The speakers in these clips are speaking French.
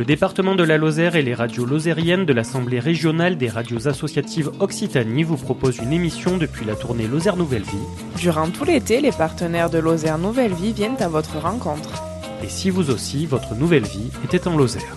Le département de la Lozère et les radios lozériennes de l'Assemblée régionale des radios associatives Occitanie vous proposent une émission depuis la tournée Lozère Nouvelle Vie. Durant tout l'été, les partenaires de Lozère Nouvelle Vie viennent à votre rencontre. Et si vous aussi, votre nouvelle vie était en Lozère.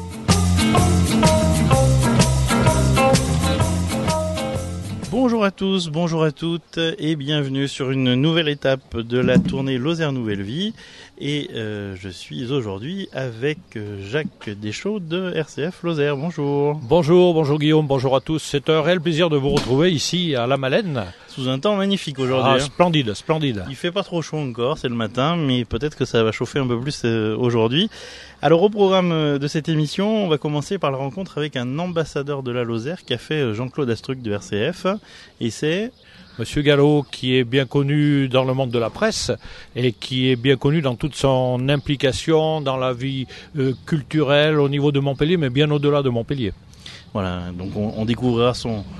Bonjour à tous, bonjour à toutes et bienvenue sur une nouvelle étape de la tournée Lozère Nouvelle Vie. Et je suis aujourd'hui avec Jacques Deschaux de RCF Lozère. Bonjour. Bonjour Guillaume, bonjour à tous. C'est un réel plaisir de vous retrouver ici à La Malène. Sous un temps magnifique aujourd'hui. Splendide. Il fait pas trop chaud encore, c'est le matin, mais peut-être que ça va chauffer un peu plus aujourd'hui. Alors au programme de cette émission, on va commencer par la rencontre avec un ambassadeur de la Lozère qu'a fait Jean-Claude Astruc de RCF. Et c'est... Monsieur Gallo, qui est bien connu dans le monde de la presse et qui est bien connu dans toute son implication dans la vie culturelle au niveau de Montpellier, mais bien au-delà de Montpellier. Voilà, donc on découvrira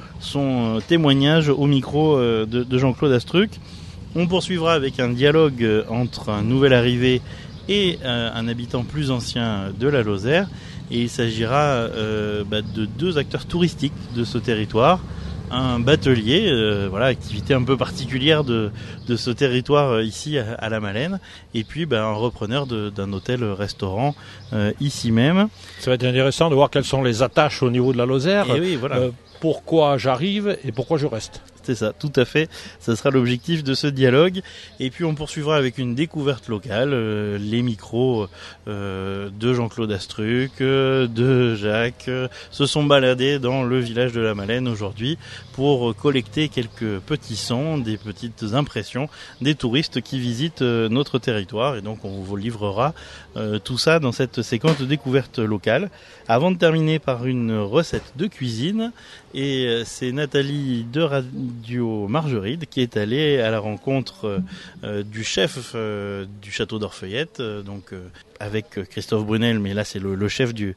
son témoignage au micro de Jean-Claude Astruc. On poursuivra avec un dialogue entre un nouvel arrivé et un habitant plus ancien de la Lozère. Et il s'agira de deux acteurs touristiques de ce territoire. Un batelier, activité un peu particulière de ce territoire ici à La Malène, et puis un repreneur d'un hôtel-restaurant ici même. Ça va être intéressant de voir quelles sont les attaches au niveau de la Lozère, et oui, voilà. Pourquoi j'arrive et pourquoi je reste. C'est ça, tout à fait. Ça sera l'objectif de ce dialogue. Et puis on poursuivra avec une découverte locale, les micros de Jean-Claude Astruc, de Jacques, se sont baladés dans le village de La Malène aujourd'hui pour collecter quelques petits sons, des petites impressions des touristes qui visitent notre territoire. Et donc on vous livrera tout ça dans cette séquence de découverte locale. Avant de terminer par une recette de cuisine, et c'est Nathalie de Radio Margeride qui est allée à la rencontre du chef du château d'Orfeuillette, avec Christophe Brunel, mais là c'est le chef du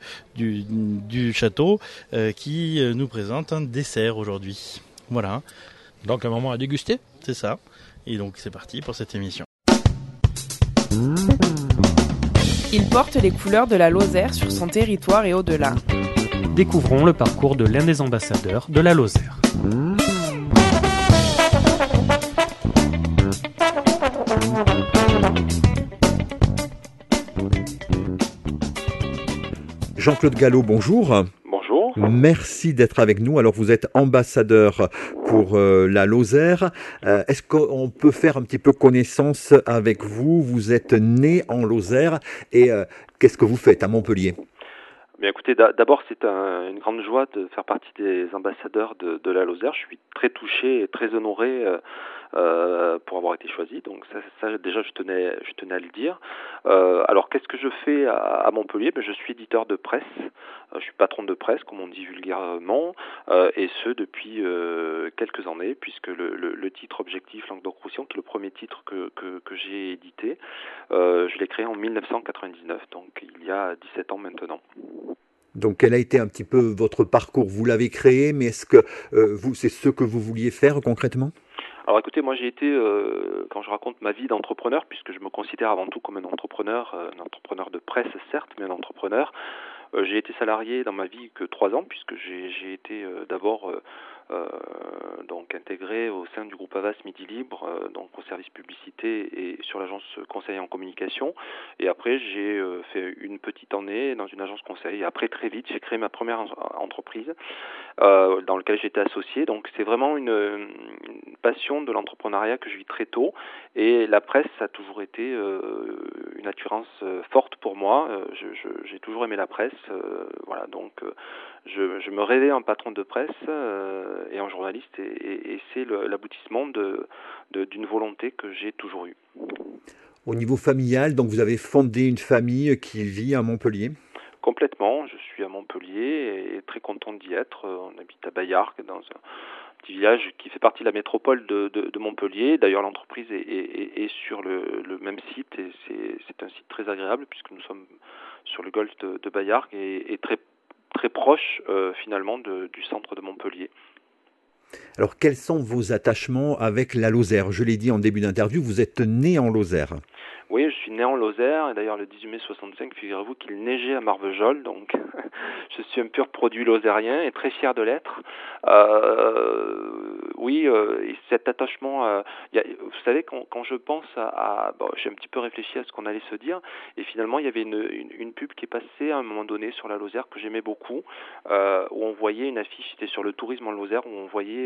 château, qui nous présente un dessert aujourd'hui. Voilà. Donc un moment à déguster. C'est ça. Et donc c'est parti pour cette émission. Il porte les couleurs de la Lozère sur son territoire et au-delà. Découvrons le parcours de l'un des ambassadeurs de la Lozère. Jean-Claude Gallo, bonjour. Bonjour. Merci d'être avec nous. Alors vous êtes ambassadeur pour la Lozère. Est-ce qu'on peut faire un petit peu connaissance avec vous? Vous êtes né en Lozère et qu'est-ce que vous faites à Montpellier? Bien, écoutez, d'abord c'est une grande joie de faire partie des ambassadeurs de la Lozère. Je suis très touché et très honoré pour avoir été choisi. Donc ça déjà je tenais à le dire. Alors qu'est-ce que je fais à Montpellier? Je suis éditeur de presse. Je suis patron de presse, comme on dit vulgairement, et ce depuis quelques années, puisque le titre Objectif Languedoc-Roussillon, qui est le premier titre que j'ai édité, je l'ai créé en 1999, donc il y a 17 ans maintenant. Donc quel a été un petit peu votre parcours? Vous l'avez créé, mais est-ce que c'est ce que vous vouliez faire concrètement? Alors écoutez, moi j'ai été, quand je raconte ma vie d'entrepreneur, puisque je me considère avant tout comme un entrepreneur de presse certes, mais un entrepreneur, j'ai été salarié dans ma vie que 3 ans, puisque j'ai été d'abord donc intégré au sein du groupe Havas Midi Libre, donc au service publicité et sur l'agence conseil en communication. Et après j'ai fait une petite année dans une agence conseil. Et après très vite j'ai créé ma première entreprise dans laquelle j'étais associé. Donc c'est vraiment une passion de l'entrepreneuriat que je vis très tôt. Et la presse a toujours été une attirance forte pour moi. J'ai toujours aimé la presse. Voilà, donc je me rêvais en patron de presse et en journaliste, et c'est l'aboutissement d'une volonté que j'ai toujours eue. Au niveau familial, donc vous avez fondé une famille qui vit à Montpellier? Complètement, je suis à Montpellier et très content d'y être. On habite à Baillargues, dans un petit village qui fait partie de la métropole de Montpellier. D'ailleurs, l'entreprise est sur le même site, et c'est un site très agréable puisque nous sommes sur le golfe de Baillargues et très très proche finalement du centre de Montpellier. Alors, quels sont vos attachements avec la Lozère? Je l'ai dit en début d'interview, vous êtes né en Lozère. Oui, je suis né en Lozère, et d'ailleurs le 18 mai 65, figurez-vous qu'il neigeait à Marvejols, donc je suis un pur produit lozérien et très fier de l'être. Oui, et cet attachement, vous savez, quand je pense bon, j'ai un petit peu réfléchi à ce qu'on allait se dire, et finalement il y avait une pub qui est passée à un moment donné sur la Lozère que j'aimais beaucoup, où on voyait une affiche, c'était sur le tourisme en Lozère, où on voyait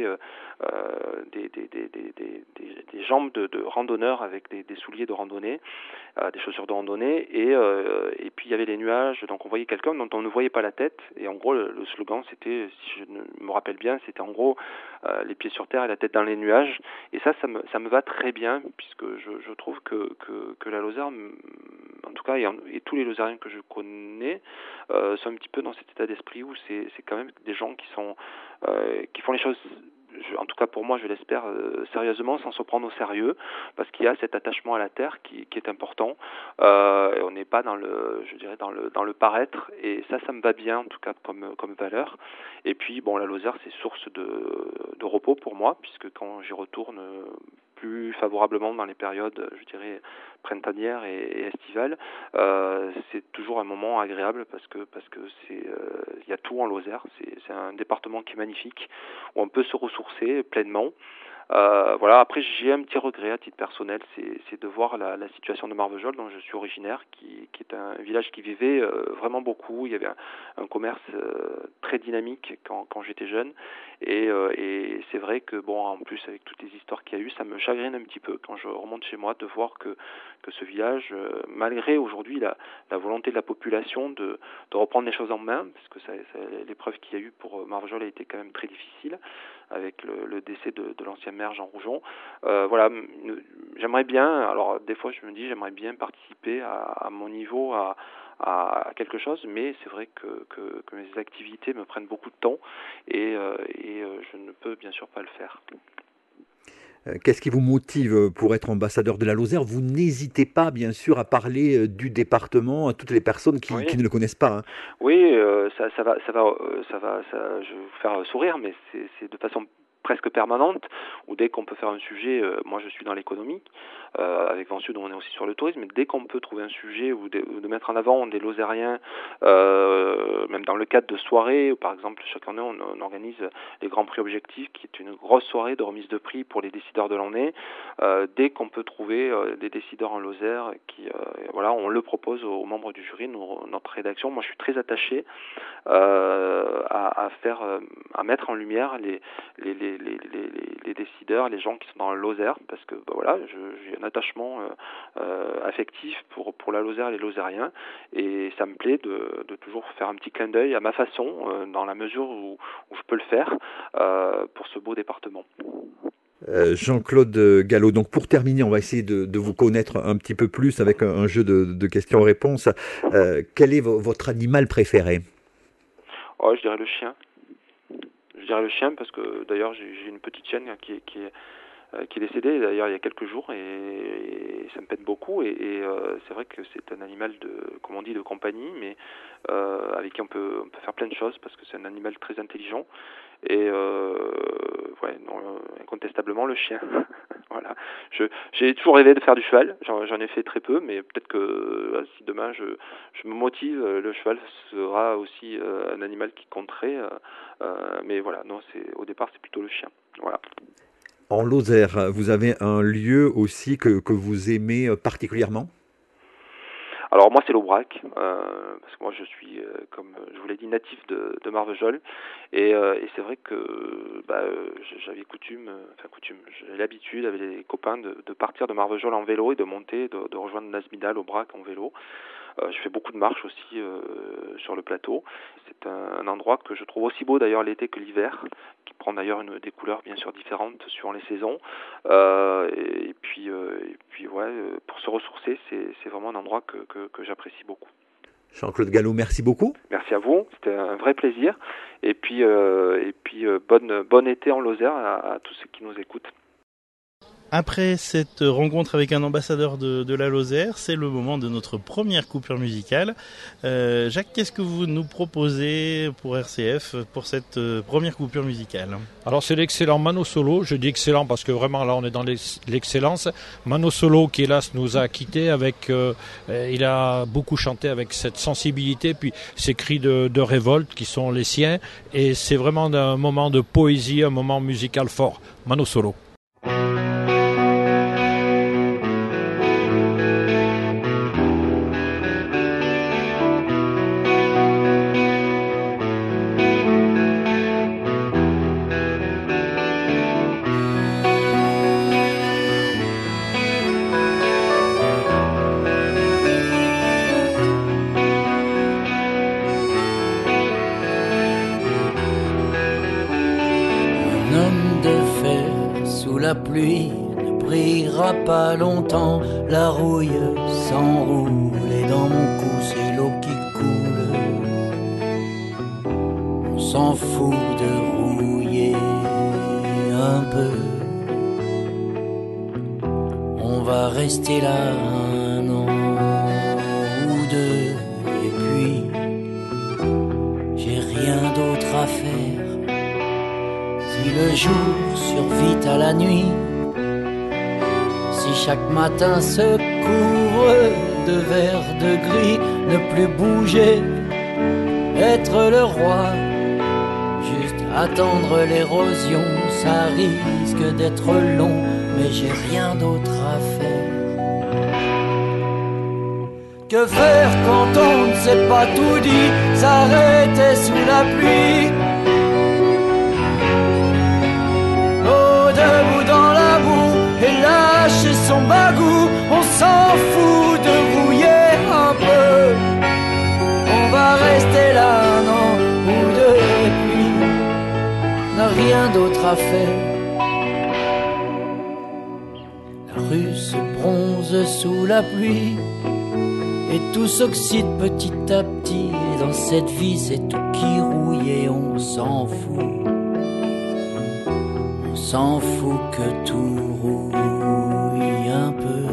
des jambes de randonneurs avec des souliers de randonnée, des chaussures de randonnée, et puis il y avait les nuages, donc on voyait quelqu'un dont on ne voyait pas la tête, et en gros le slogan c'était, si je me rappelle bien, c'était en gros les pieds sur terre et la tête dans les nuages, et ça me va très bien, puisque je trouve que la Lozère, en tout cas, et tous les Lozériens que je connais sont un petit peu dans cet état d'esprit où c'est quand même des gens qui font les choses, en tout cas pour moi, je l'espère, sérieusement, sans se prendre au sérieux, parce qu'il y a cet attachement à la terre qui est important. Et on n'est pas dans le paraître, et ça me va bien, en tout cas comme valeur. Et puis bon, la Lozère, c'est source de repos pour moi, puisque quand j'y retourne plus favorablement dans les périodes, je dirais, printanières et estivales, c'est toujours un moment agréable parce que il y a tout en Lozère. C'est un département qui est magnifique, où on peut se ressourcer pleinement. Voilà. Après, j'ai un petit regret à titre personnel, c'est de voir la situation de Marvejols, dont je suis originaire, qui est un village qui vivait vraiment beaucoup. Il y avait un commerce très dynamique quand j'étais jeune, et c'est vrai que bon, en plus avec toutes les histoires qu'il y a eu, ça me chagrine un petit peu quand je remonte chez moi de voir que ce village, malgré aujourd'hui la volonté de la population de reprendre les choses en main, parce que l'épreuve qu'il y a eu pour Marvejols a été quand même très difficile, avec le décès de l'ancien maire Jean Roujon. Voilà, j'aimerais bien, alors des fois je me dis j'aimerais bien participer à mon niveau à quelque chose, mais c'est vrai que mes activités me prennent beaucoup de temps, et je ne peux bien sûr pas le faire. Qu'est-ce qui vous motive pour être ambassadeur de la Lozère? Vous n'hésitez pas, bien sûr, à parler du département à toutes les personnes qui ne le connaissent pas. Hein. Oui, ça va, je vais vous faire sourire, mais c'est de façon presque permanente, où dès qu'on peut faire un sujet, moi je suis dans l'économie, avec Vent Sud on est aussi sur le tourisme, mais dès qu'on peut trouver un sujet ou de mettre en avant des Lozériens, même dans le cadre de soirées, où par exemple chaque année on organise les Grands Prix Objectifs, qui est une grosse soirée de remise de prix pour les décideurs de l'année, dès qu'on peut trouver des décideurs en Lozère, voilà, on le propose aux membres du jury, notre rédaction. Moi je suis très attaché à mettre en lumière les décideurs, les gens qui sont dans la Lozère, parce que voilà, j'ai un attachement affectif pour la Lozère et les Lozériens, et ça me plaît de toujours faire un petit clin d'œil à ma façon, dans la mesure où je peux le faire, pour ce beau département. Jean-Claude Gallo, donc pour terminer, on va essayer de vous connaître un petit peu plus avec un jeu de questions-réponses. Quel est votre animal préféré? Je dirais le chien. Je dirais le chien, parce que d'ailleurs j'ai une petite chienne qui est décédée d'ailleurs il y a quelques jours, et ça me peine beaucoup, et c'est vrai que c'est un animal comme on dit, de compagnie, mais avec qui on peut faire plein de choses, parce que c'est un animal très intelligent, et incontestablement le chien. Voilà. J'ai toujours rêvé de faire du cheval, j'en ai fait très peu, mais peut-être que si demain je me motive, le cheval sera aussi un animal qui compterait, mais voilà, non, au départ c'est plutôt le chien. Voilà. En Lozère, vous avez un lieu aussi que vous aimez particulièrement? Alors moi c'est l'Aubrac, parce que moi je suis, comme je vous l'ai dit, natif de Marvejols, et c'est vrai que j'avais j'ai l'habitude avec les copains de partir de Marvejols en vélo et de monter, de rejoindre Nasmidal, Aubrac en vélo. Je fais beaucoup de marches aussi sur le plateau. C'est un endroit que je trouve aussi beau d'ailleurs l'été que l'hiver, qui prend d'ailleurs des couleurs bien sûr différentes suivant les saisons. Et puis ouais, pour se ressourcer, c'est vraiment un endroit que j'apprécie beaucoup. Jean-Claude Gallo, merci beaucoup. Merci à vous, c'était un vrai plaisir. Et puis bon été en Lozère à tous ceux qui nous écoutent. Après cette rencontre avec un ambassadeur de la Lozère, c'est le moment de notre première coupure musicale. Jacques, qu'est-ce que vous nous proposez pour RCF pour cette première coupure musicale ? Alors c'est l'excellent Mano Solo, je dis excellent parce que vraiment là on est dans l'excellence. Mano Solo qui hélas nous a quittés avec, il a beaucoup chanté avec cette sensibilité, puis ces cris de révolte qui sont les siens, et c'est vraiment un moment de poésie, un moment musical fort. Mano Solo. La pluie ne brillera pas longtemps, la rouille s'enroule et dans mon cou c'est l'eau qui coule. On s'en fout de rouiller un peu, on va rester là un an ou deux et puis j'ai rien d'autre à faire. Si le jour survit à la nuit, si chaque matin se couvre de vert, de gris, ne plus bouger, être le roi, juste attendre l'érosion, ça risque d'être long, mais j'ai rien d'autre à faire. Que faire quand on ne sait pas tout dit, s'arrêter sous la pluie? Debout dans la boue et lâcher son bagou, on s'en fout de rouiller un peu. On va rester là un an ou deux et puis n'a rien d'autre à faire. La rue se bronze sous la pluie et tout s'oxyde petit à petit. Et dans cette vie c'est tout qui rouille et on s'en fout. S'en fout que tout rouille un peu.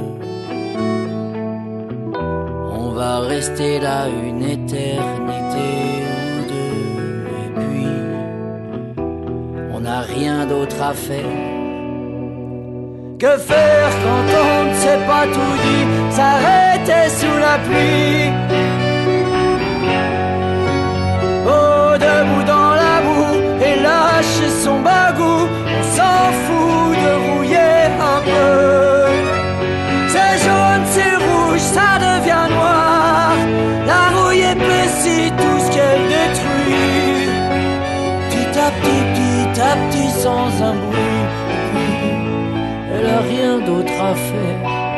On va rester là une éternité ou deux et puis on n'a rien d'autre à faire. Que faire quand on ne sait pas tout dit, s'arrêter sous la pluie? Oh, debout dans la boue et lâcher son bagou, s'en fout de rouiller un peu. C'est jaune, c'est rouge, ça devient noir. La rouille épaissit tout ce qu'elle détruit. Petit à petit, sans un bruit. Et puis, elle a rien d'autre à faire.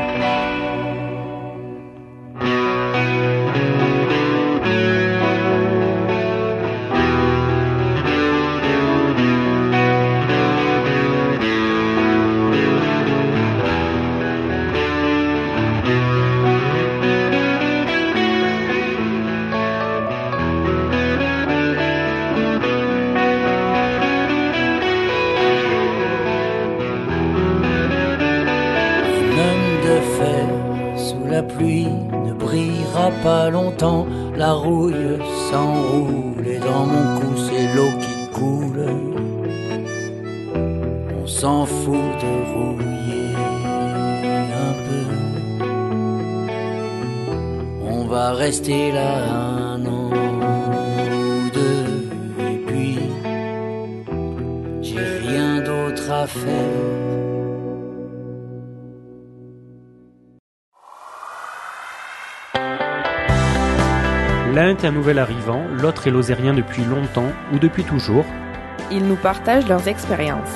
La pluie ne brillera pas longtemps, la rouille s'enroule et dans mon cou c'est l'eau qui coule. On s'en fout de rouiller un peu. On va rester là un an ou deux et puis j'ai rien d'autre à faire. L'un est un nouvel arrivant, l'autre est lozérien depuis longtemps ou depuis toujours. Ils nous partagent leurs expériences.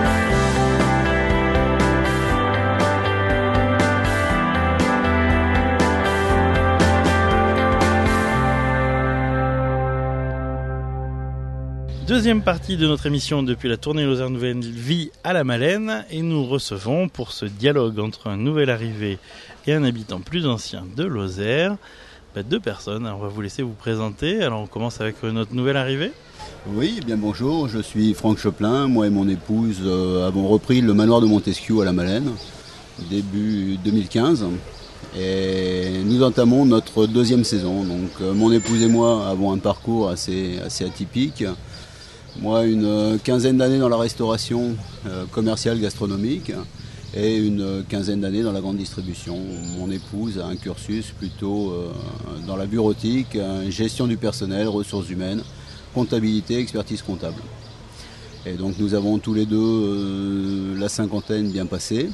Deuxième partie de notre émission depuis la tournée Lozère Nouvelle Vie à la Malène, et nous recevons pour ce dialogue entre un nouvel arrivé et un habitant plus ancien de Lozère, 2 personnes. Alors, on va vous laisser vous présenter. Alors on commence avec notre nouvelle arrivée. Oui, bien bonjour, je suis Franck Choplin. Moi et mon épouse avons repris le manoir de Montesquieu à la Malène, début 2015. Et nous entamons notre 2e saison. Donc mon épouse et moi avons un parcours assez atypique. Moi, une quinzaine d'années dans la restauration commerciale gastronomique et une quinzaine d'années dans la grande distribution. Mon épouse a un cursus plutôt dans la bureautique, gestion du personnel, ressources humaines, comptabilité, expertise comptable. Et donc nous avons tous les deux la cinquantaine bien passée.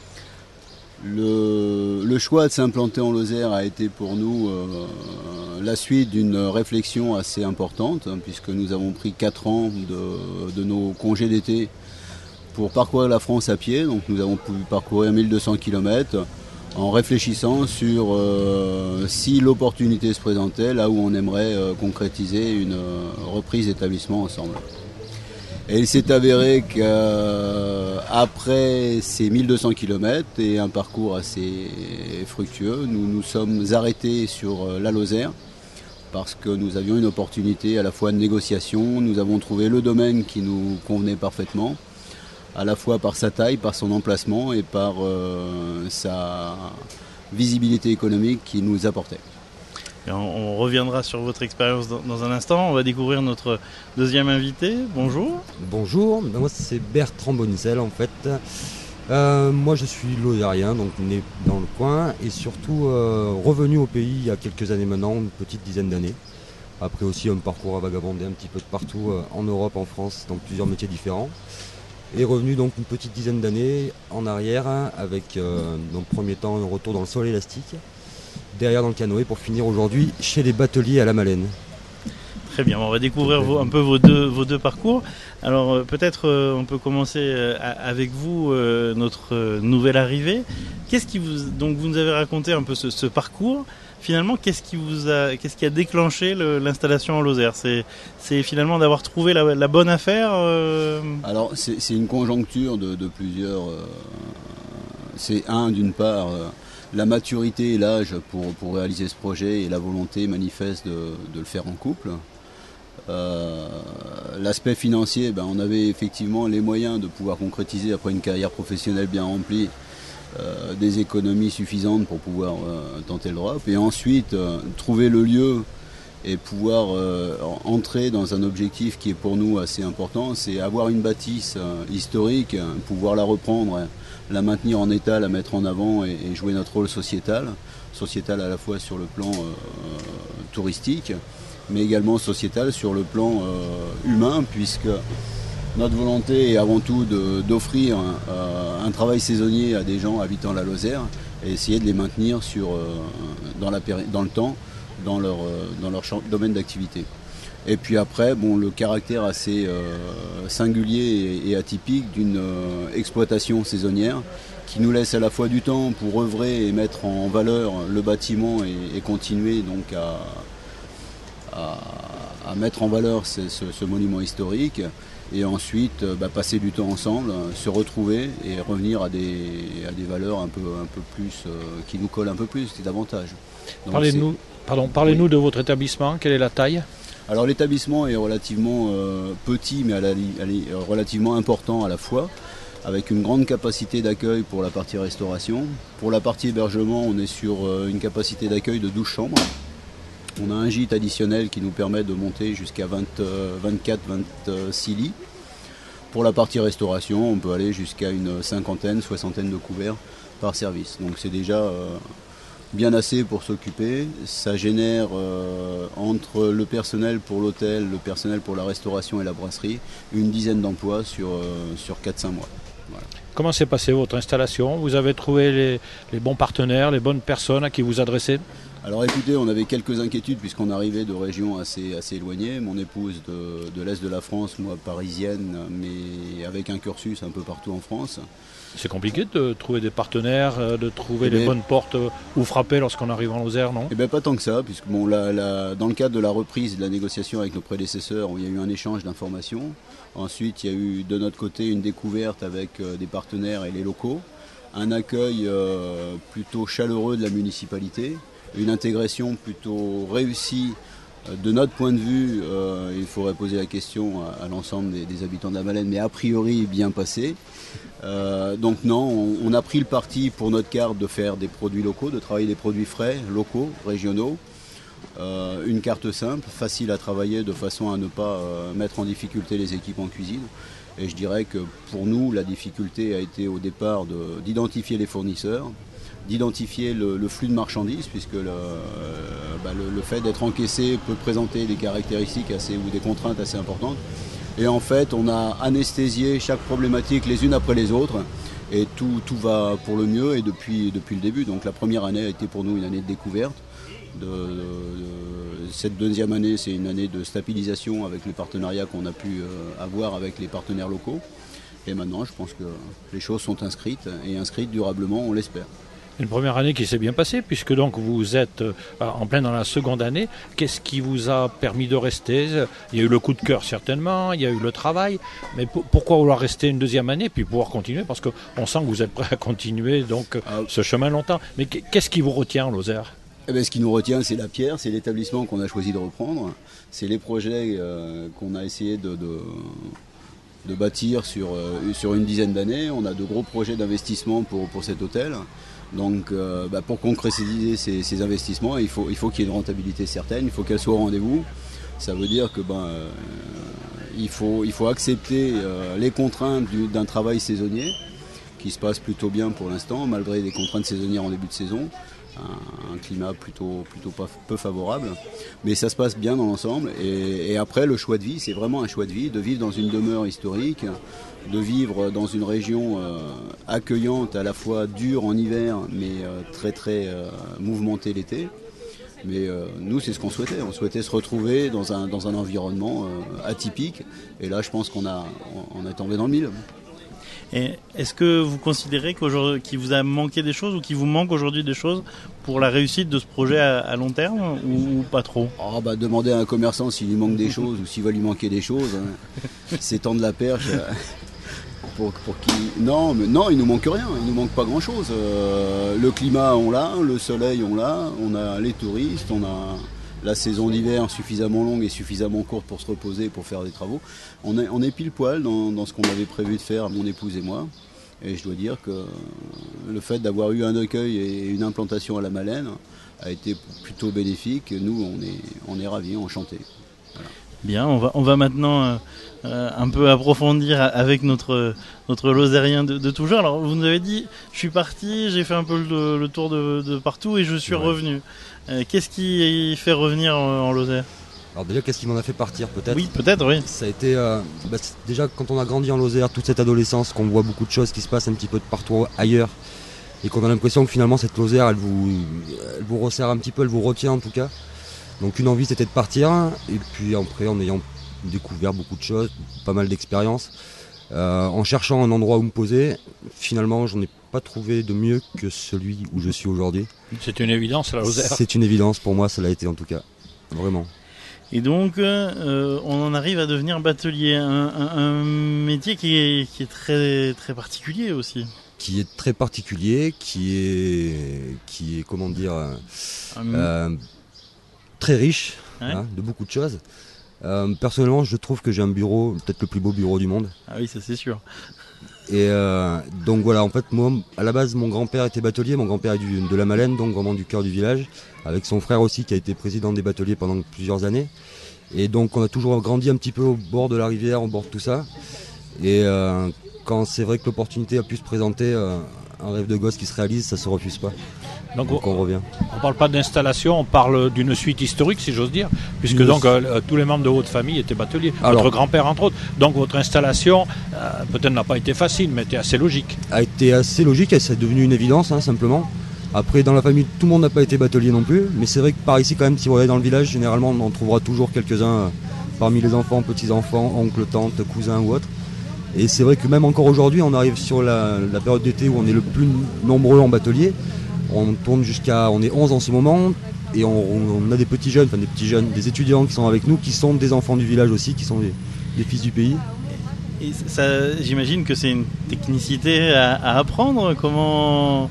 Le choix de s'implanter en Lozère a été pour nous la suite d'une réflexion assez importante, puisque nous avons pris 4 ans de nos congés d'été pour parcourir la France à pied. Donc nous avons pu parcourir 1200 km en réfléchissant sur si l'opportunité se présentait, là où on aimerait concrétiser une reprise d'établissement ensemble. Et il s'est avéré qu'après ces 1200 km et un parcours assez fructueux, nous nous sommes arrêtés sur la Lozère parce que nous avions une opportunité à la fois de négociation. Nous avons trouvé le domaine qui nous convenait parfaitement, à la fois par sa taille, par son emplacement et par sa visibilité économique qui nous apportait. Et on reviendra sur votre expérience dans un instant. On va découvrir notre 2e invité. Bonjour. Bonjour, moi c'est Bertrand Bonizel en fait. Moi je suis lozérien, donc né dans le coin et surtout revenu au pays il y a quelques années maintenant, une petite dizaine d'années. Après aussi un parcours à vagabonder un petit peu de partout en Europe, en France, dans plusieurs métiers différents. Et revenu donc une petite dizaine d'années en arrière avec dans le premier temps un retour dans le sol élastique. Derrière dans le canoë pour finir aujourd'hui chez les bateliers à la Malène. Très bien, on va découvrir un peu vos deux parcours. Alors peut-être on peut commencer avec vous, notre nouvelle arrivée. Donc vous nous avez raconté un peu ce parcours. Finalement, qu'est-ce qui a déclenché l'installation en Lozère ? C'est finalement d'avoir trouvé la bonne affaire Alors c'est une conjoncture de plusieurs. C'est d'une part. La maturité et l'âge pour réaliser ce projet et la volonté manifeste de le faire en couple. L'aspect financier, on avait effectivement les moyens de pouvoir concrétiser après une carrière professionnelle bien remplie des économies suffisantes pour pouvoir tenter le drop. Et ensuite, trouver le lieu et pouvoir entrer dans un objectif qui est pour nous assez important, c'est avoir une bâtisse historique, pouvoir la reprendre, la maintenir en état, la mettre en avant et jouer notre rôle sociétal à la fois sur le plan touristique, mais également sociétal sur le plan humain, puisque notre volonté est avant tout d'offrir un travail saisonnier à des gens habitant la Lozère et essayer de les maintenir dans le temps, dans leur domaine d'activité. Et puis après, le caractère assez singulier et atypique d'une exploitation saisonnière qui nous laisse à la fois du temps pour œuvrer et mettre en valeur le bâtiment et continuer donc à mettre en valeur ce monument historique et ensuite passer du temps ensemble, se retrouver et revenir à des valeurs un peu plus qui nous collent un peu plus, davantage. Donc Parlez-nous de votre établissement, quelle est la taille ? Alors l'établissement est relativement petit mais relativement important à la fois, avec une grande capacité d'accueil pour la partie restauration. Pour la partie hébergement, on est sur une capacité d'accueil de 12 chambres. On a un gîte additionnel qui nous permet de monter jusqu'à 24-26 lits. Pour la partie restauration, on peut aller jusqu'à une soixantaine de couverts par service. Donc c'est déjà bien assez pour s'occuper. Ça génère entre le personnel pour l'hôtel, le personnel pour la restauration et la brasserie, une dizaine d'emplois sur 4-5 mois. Voilà. Comment s'est passée votre installation ? Vous avez trouvé les bons partenaires, les bonnes personnes à qui vous adressez ? Alors écoutez, on avait quelques inquiétudes puisqu'on arrivait de régions assez éloignées. Mon épouse de l'Est de la France, moi parisienne, mais avec un cursus un peu partout en France. C'est compliqué de trouver des partenaires, de trouver les bonnes portes où frapper lorsqu'on arrive en Lozère, non ? Eh bien pas tant que ça, puisque dans le cadre de la reprise de la négociation avec nos prédécesseurs, il y a eu un échange d'informations. Ensuite, il y a eu de notre côté une découverte avec des partenaires et les locaux, un accueil plutôt chaleureux de la municipalité, une intégration plutôt réussie. De notre point de vue, il faudrait poser la question à l'ensemble des habitants de la Malène, mais a priori bien passé. Donc non, on a pris le parti pour notre carte de faire des produits locaux, de travailler des produits frais, locaux, régionaux. Une carte simple, facile à travailler de façon à ne pas mettre en difficulté les équipes en cuisine. Et je dirais que pour nous, la difficulté a été au départ d'identifier les fournisseurs, d'identifier le flux de marchandises, puisque le fait d'être encaissé peut présenter des caractéristiques ou des contraintes assez importantes. Et en fait, on a anesthésié chaque problématique les unes après les autres, et tout va pour le mieux, et depuis le début. Donc la première année a été pour nous une année de découverte. Cette deuxième année, c'est une année de stabilisation avec les partenariats qu'on a pu avoir avec les partenaires locaux. Et maintenant, je pense que les choses sont inscrites durablement, on l'espère. Une première année qui s'est bien passée, puisque donc vous êtes en plein dans la seconde année. Qu'est-ce qui vous a permis de rester ? Il y a eu le coup de cœur certainement, il y a eu le travail, mais pourquoi vouloir rester une deuxième année puis pouvoir continuer ? Parce qu'on sent que vous êtes prêt à continuer ce chemin longtemps. Mais qu'est-ce qui vous retient en Lozère ? Ce qui nous retient, c'est la pierre, c'est l'établissement qu'on a choisi de reprendre, c'est les projets qu'on a essayé de bâtir sur une dizaine d'années. On a de gros projets d'investissement pour cet hôtel. Donc pour concrétiser ces investissements, il faut qu'il y ait une rentabilité certaine, il faut qu'elle soit au rendez-vous. Ça veut dire que il faut accepter les contraintes d'un travail saisonnier qui se passe plutôt bien pour l'instant, malgré des contraintes saisonnières en début de saison. Un climat plutôt peu favorable, mais ça se passe bien dans l'ensemble. Et après, le choix de vie, c'est vraiment un choix de vie, de vivre dans une demeure historique, de vivre dans une région accueillante, à la fois dure en hiver, mais très très mouvementée l'été. Mais nous, c'est ce qu'on souhaitait. On souhaitait se retrouver dans un environnement atypique. Et là, je pense qu'on est tombé dans le mille. Et est-ce que vous considérez qu'il vous a manqué des choses ou qu'il vous manque aujourd'hui des choses pour la réussite de ce projet à long terme ou pas trop ? Demander à un commerçant s'il lui manque des choses ou s'il va lui manquer des choses, c'est tendre la perche pour qu'il... Non, il nous manque rien, il nous manque pas grand-chose. Le climat, on l'a, le soleil, on a les touristes, on a... la saison d'hiver suffisamment longue et suffisamment courte pour se reposer, pour faire des travaux. On est pile poil dans ce qu'on avait prévu de faire, mon épouse et moi. Et je dois dire que le fait d'avoir eu un accueil et une implantation à la Malène a été plutôt bénéfique. Nous, on est ravis, enchantés. Voilà. Bien, on va maintenant un peu approfondir avec notre Lozérien de toujours. Alors, vous nous avez dit, je suis parti, j'ai fait un peu le tour de partout et je suis revenu. Qu'est-ce qui fait revenir en Lozère ? Alors déjà, qu'est-ce qui m'en a fait partir peut-être ? Oui, peut-être, oui. Ça a été déjà quand on a grandi en Lozère, toute cette adolescence, qu'on voit beaucoup de choses qui se passent un petit peu de partout ailleurs, et qu'on a l'impression que finalement cette Lozère, elle vous resserre un petit peu, elle vous retient en tout cas. Donc une envie, c'était de partir, et puis après, en ayant découvert beaucoup de choses, pas mal d'expériences, en cherchant un endroit où me poser, finalement, j'en ai pas trouvé de mieux que celui où je suis aujourd'hui. C'est une évidence, la Lozère. C'est une évidence pour moi, ça l'a été en tout cas, vraiment. Et donc, on en arrive à devenir batelier, un métier qui est très très particulier aussi. Qui est très particulier, qui est comment dire, très riche, de beaucoup de choses. Personnellement, je trouve que j'ai un bureau, peut-être le plus beau bureau du monde. Ah oui, ça c'est sûr. Et donc voilà, en fait, moi, à la base, mon grand-père était batelier, mon grand-père est de la Malène, donc vraiment du cœur du village, avec son frère aussi qui a été président des bateliers pendant plusieurs années. Et donc on a toujours grandi un petit peu au bord de la rivière, au bord de tout ça. Et quand c'est vrai que l'opportunité a pu se présenter, un rêve de gosse qui se réalise, ça se refuse pas. Donc on revient. On ne parle pas d'installation, on parle d'une suite historique, si j'ose dire, puisque donc tous les membres de votre famille étaient bateliers, votre grand-père entre autres. Donc votre installation, peut-être n'a pas été facile, mais était assez logique. A été assez logique, et c'est devenu une évidence, simplement. Après, dans la famille, tout le monde n'a pas été batelier non plus, mais c'est vrai que par ici, quand même, si vous allez dans le village, généralement, on en trouvera toujours quelques-uns parmi les enfants, petits-enfants, oncles, tantes, cousins ou autres. Et c'est vrai que même encore aujourd'hui, on arrive sur la période d'été où on est le plus nombreux en batelier. On tourne on est 11 en ce moment, et on a des petits jeunes, des étudiants qui sont avec nous, qui sont des enfants du village aussi, qui sont des fils du pays. Et ça, j'imagine que c'est une technicité à apprendre. Comment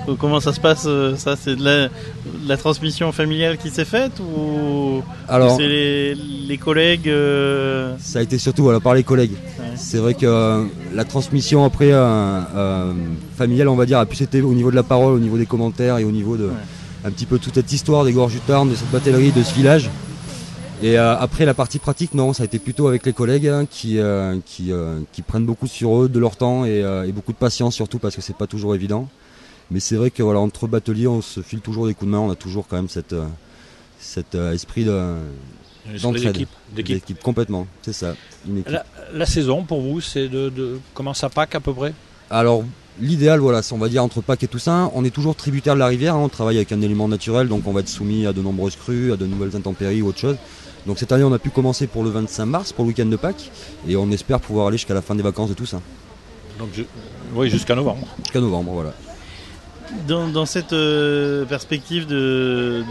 Comment ça se passe ça, c'est de la transmission familiale qui s'est faite ou c'est les collègues Ça a été surtout par les collègues. Ouais. C'est vrai que la transmission après familiale, on va dire, a plus été au niveau de la parole, au niveau des commentaires et au niveau de un petit peu toute cette histoire des Gorges du Tarn, de cette batellerie, de ce village. Et après la partie pratique, non, ça a été plutôt avec les collègues qui prennent beaucoup sur eux de leur temps et beaucoup de patience surtout parce que c'est pas toujours évident. Mais c'est vrai que entre bateliers, on se file toujours des coups de main, on a toujours quand même cet esprit d'entraide, d'équipe complètement, c'est ça. La saison pour vous, c'est de commence à Pâques à peu près. Alors l'idéal, on va dire entre Pâques et Toussaint, on est toujours tributaire de la rivière, on travaille avec un élément naturel, donc on va être soumis à de nombreuses crues, à de nouvelles intempéries ou autre chose. Donc cette année on a pu commencer pour le 25 mars, pour le week-end de Pâques, et on espère pouvoir aller jusqu'à la fin des vacances de Toussaint. Donc jusqu'à novembre. Jusqu'à novembre, voilà. Dans cette perspective de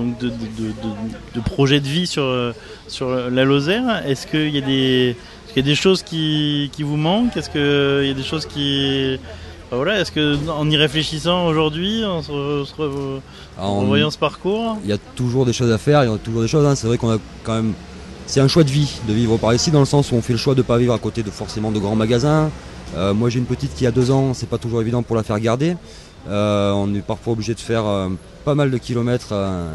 projet de vie sur la Lozère, est-ce qu'il y a des choses qui vous manquent ? Est-ce qu'il y a des choses qui... est-ce qu'en y réfléchissant aujourd'hui, en voyant ce parcours... Il y a toujours des choses à faire, il y a toujours des choses. C'est vrai qu'on a quand même... C'est un choix de vie de vivre par ici, dans le sens où on fait le choix de ne pas vivre à côté de forcément de grands magasins. Moi j'ai une petite qui a 2 ans, c'est pas toujours évident pour la faire garder. On est parfois obligé de faire pas mal de kilomètres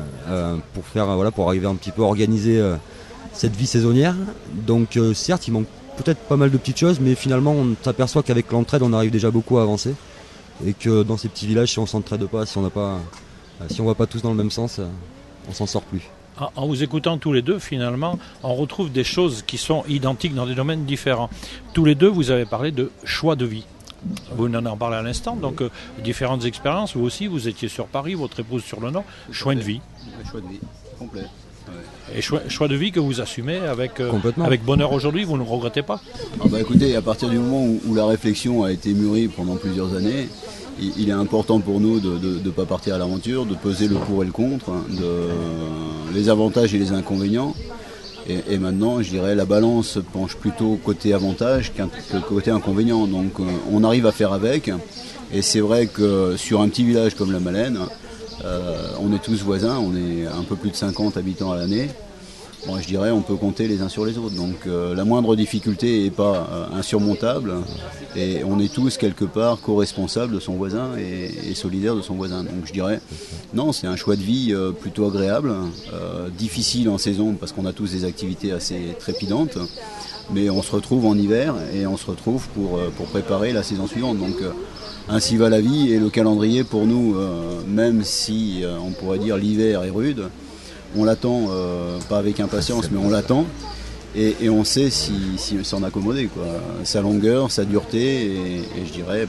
pour arriver un petit peu à organiser cette vie saisonnière. Donc certes il manque peut-être pas mal de petites choses, mais finalement on s'aperçoit qu'avec l'entraide on arrive déjà beaucoup à avancer et que dans ces petits villages, si on s'entraide pas, si on va pas tous dans le même sens, on s'en sort plus. En vous écoutant tous les deux, finalement, on retrouve des choses qui sont identiques dans des domaines différents. Tous les deux, vous avez parlé de choix de vie. Vous en parlez à l'instant, donc différentes expériences. Vous aussi, vous étiez sur Paris, votre épouse sur le Nord. Choix de vie. Choix de vie, complet. Ouais. Et choix de vie que vous assumez avec bonheur aujourd'hui, vous ne regrettez pas ? Écoutez, à partir du moment où la réflexion a été mûrie pendant plusieurs années, il est important pour nous de ne pas partir à l'aventure, de peser le pour et le contre, les avantages et les inconvénients. Et maintenant, je dirais, la balance penche plutôt côté avantage que côté inconvénient. Donc on arrive à faire avec. Et c'est vrai que sur un petit village comme la Malaine, on est tous voisins, on est un peu plus de 50 habitants à l'année. Bon, je dirais on peut compter les uns sur les autres. Donc la moindre difficulté n'est pas insurmontable. Et on est tous quelque part co-responsables de son voisin et solidaires de son voisin. Donc je dirais, non, c'est un choix de vie plutôt agréable, difficile en saison parce qu'on a tous des activités assez trépidantes. Mais on se retrouve en hiver et on se retrouve pour préparer la saison suivante. Donc ainsi va la vie et le calendrier pour nous, même si on pourrait dire l'hiver est rude, on l'attend, pas avec impatience, mais on l'attend. Et on sait si s'en accommoder, quoi. Sa longueur, sa dureté, et je dirais,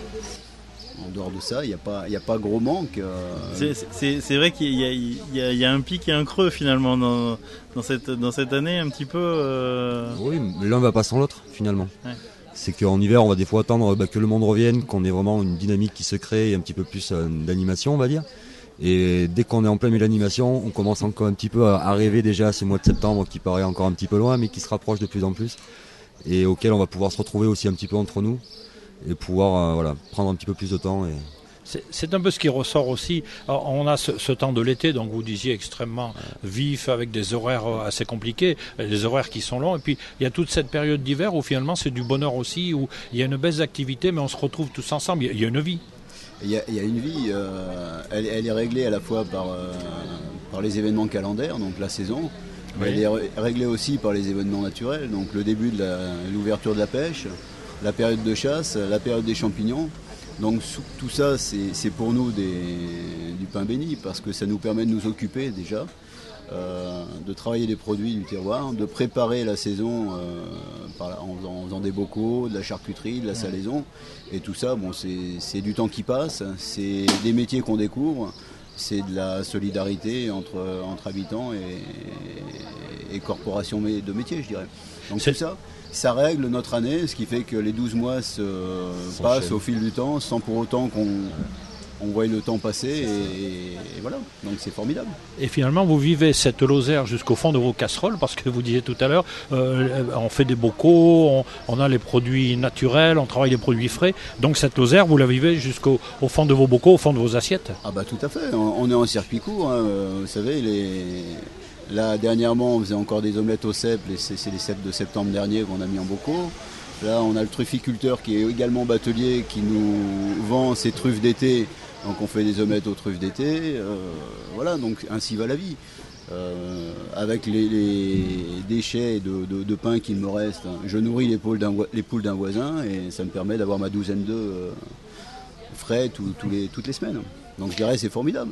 en dehors de ça, il n'y a pas gros manque. C'est vrai qu'il y a un pic et un creux finalement dans cette année un petit peu. Oui, mais l'un ne va pas sans l'autre finalement. Ouais. C'est qu'en hiver, on va des fois attendre que le monde revienne, qu'on ait vraiment une dynamique qui se crée et un petit peu plus d'animation, on va dire. Et dès qu'on est en plein milieu de l'animation, on commence encore un petit peu à rêver déjà à ce mois de septembre qui paraît encore un petit peu loin mais qui se rapproche de plus en plus et auquel on va pouvoir se retrouver aussi un petit peu entre nous et pouvoir prendre un petit peu plus de temps. C'est un peu ce qui ressort aussi. Alors, on a ce temps de l'été, donc vous disiez extrêmement vif, avec des horaires assez compliqués, des horaires qui sont longs. Et puis il y a toute cette période d'hiver où finalement c'est du bonheur aussi, où il y a une baisse d'activité, mais on se retrouve tous ensemble. Il y a une vie. Il y a une vie, elle est réglée à la fois par les événements calendaires, donc la saison. Oui. Elle est réglée aussi par les événements naturels, donc le début de l'ouverture de la pêche, la période de chasse, la période des champignons. Donc tout ça, c'est pour nous du pain béni, parce que ça nous permet de nous occuper déjà, de travailler des produits du terroir, de préparer la saison en faisant des bocaux, de la charcuterie, de la salaison. Et tout ça, c'est du temps qui passe, c'est des métiers qu'on découvre, c'est de la solidarité entre habitants et corporations de métiers, je dirais. Donc tout ça, ça règle notre année, ce qui fait que les 12 mois passent au fil du temps sans pour autant on voit le temps passer et voilà, donc c'est formidable. Et finalement, vous vivez cette Lozère jusqu'au fond de vos casseroles, parce que vous disiez tout à l'heure, on fait des bocaux, on a les produits naturels, on travaille les produits frais. Donc cette Lozère, vous la vivez jusqu'au fond de vos bocaux, au fond de vos assiettes? Ah bah tout à fait, on est en circuit court, hein. Vous savez, là dernièrement on faisait encore des omelettes au cèpe, c'est les cèpes de septembre dernier qu'on a mis en bocaux. Là on a le trufficulteur qui est également batelier, qui nous vend ses truffes d'été, donc on fait des omelettes aux truffes d'été, voilà, donc ainsi va la vie. Avec les déchets de pain qu'il me reste, je nourris les poules d'un voisin et ça me permet d'avoir ma douzaine d'œufs frais toutes les semaines. Donc je dirais c'est formidable.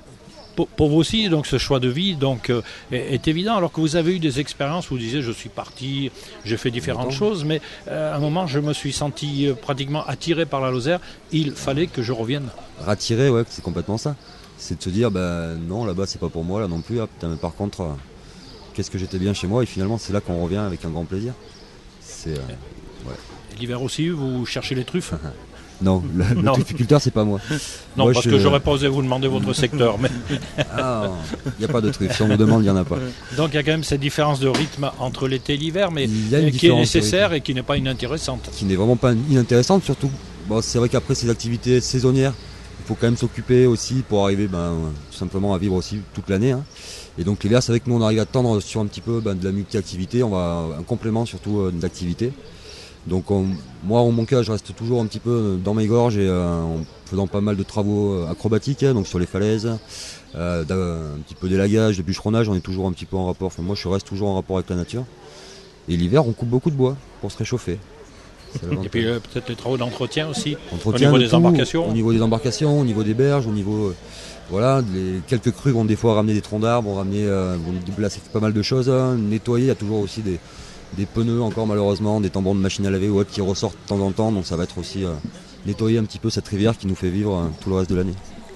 Pour vous aussi, donc ce choix de vie est évident, alors que vous avez eu des expériences où vous disiez je suis parti, j'ai fait différentes choses, mais à un moment je me suis senti pratiquement attiré par la Lozère, il fallait que je revienne. Attiré, ouais, c'est complètement ça. C'est de se dire, non, là-bas c'est pas pour moi, là non plus, putain, mais par contre, qu'est-ce que j'étais bien chez moi, et finalement c'est là qu'on revient avec un grand plaisir. Ouais. L'hiver aussi, vous cherchez les truffes? Non, le trufficulteur c'est pas moi. Non, moi, parce que j'aurais pas osé vous demander votre secteur. Mais... Ah, il n'y a pas de truffe, si on me demande, il n'y en a pas. Donc il y a quand même cette différence de rythme entre l'été et l'hiver, mais qui est nécessaire et qui n'est pas inintéressante. Qui n'est vraiment pas inintéressante, surtout, c'est vrai qu'après ces activités saisonnières, il faut quand même s'occuper aussi pour arriver tout simplement à vivre aussi toute l'année. Hein. Et donc l'hiver, c'est vrai que nous on arrive à tendre sur un petit peu de la multi-activité, un complément surtout d'activité. Donc moi en mon cas je reste toujours un petit peu dans mes gorges et en faisant pas mal de travaux acrobatiques, donc sur les falaises, un petit peu d'élagage, de bûcheronnage, on est toujours un petit peu en rapport, moi je reste toujours en rapport avec la nature. Et l'hiver on coupe beaucoup de bois pour se réchauffer. Et puis peut-être les travaux d'entretien aussi, au niveau des embarcations. Au niveau des embarcations, au niveau des berges, au niveau... quelques crues vont des fois ramener des troncs d'arbres, vont déplacer pas mal de choses, nettoyer, il y a toujours aussi des pneus encore malheureusement, des tambours de machine à laver ou autres qui ressortent de temps en temps, donc ça va être aussi nettoyer un petit peu cette rivière qui nous fait vivre tout le reste de l'année.